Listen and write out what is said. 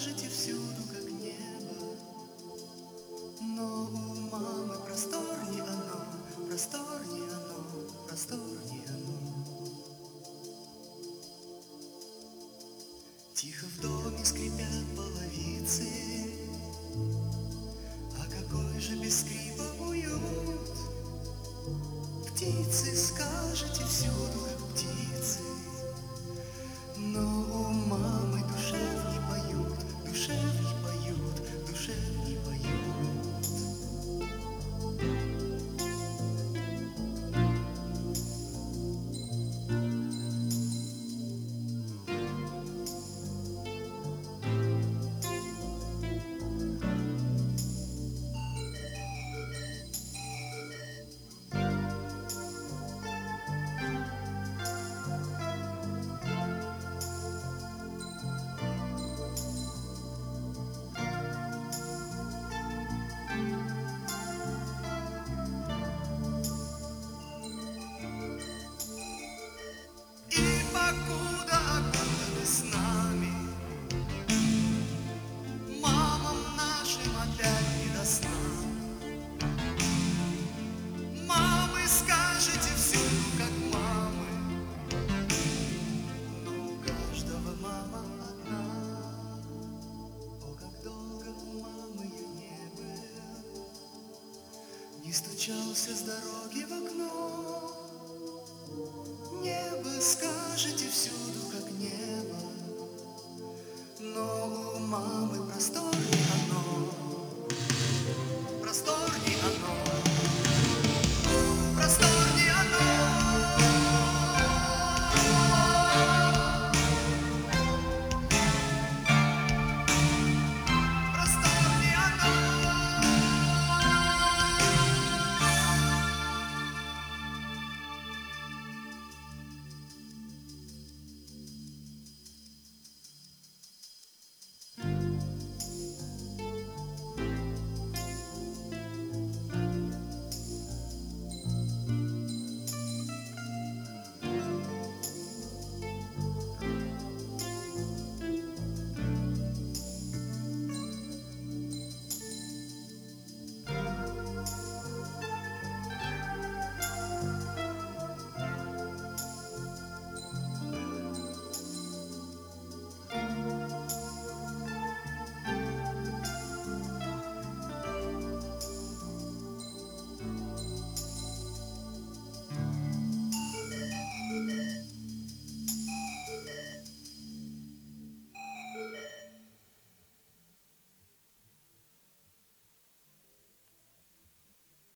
скажете всюду, как небо, но у мамы просторнее оно, просторнее оно, просторнее оно. Тихо в доме скрипят половицы, а какой же без скрипа уют. Птицы, скажете всюду, как птицы, но у мамы душевней поют, душевней поют, душевней поют. Покуда окутаны с нами, мамам нашим опять не до сна. Мамы, скажете всюду, как мамы, но у каждого мама одна. О, как долго у мамы я не был, не стучался с дороги в окно.